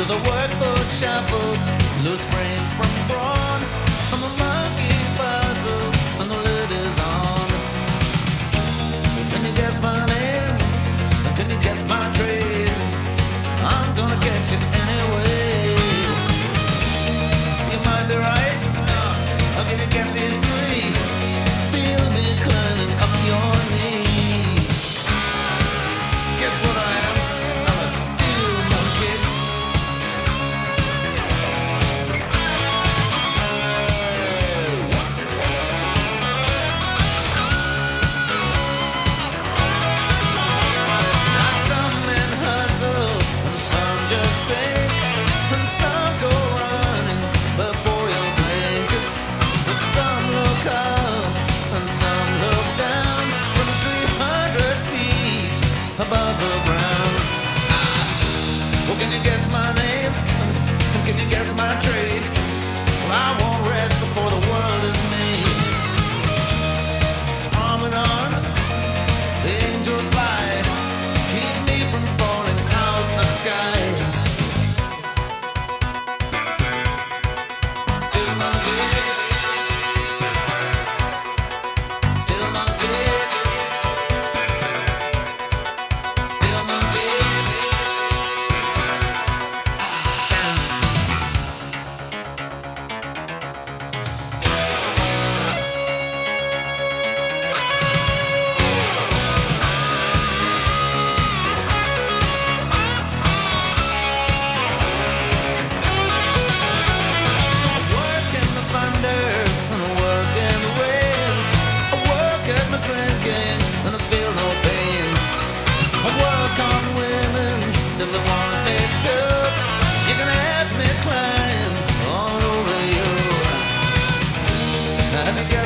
to the workbook shuffle, loose brains from brawn, from a monkey puzzle, and the lid is on. Can you guess my name? Can you guess my trade? I'm gonna get you anyway. You might be right. I'll give you guesses three. Feel me climbing up your knee. Guess what I am? I'm a steel monkey. Now some men hustle and some just think, and some go running before you blink. But some look up and some look down from 300 feet above the ground. Well, can you guess my name? Can you guess my trade? Well, I won't rest before the world is made. Arm in arm, the angels fly, keep me from falling out the sky. Still monkey, still monkey, still monkey. I work in the thunder and I work in the rain. I work at my drinking and I feel no pain. I work on women if they want me to. You can have me climb all over you. Have you got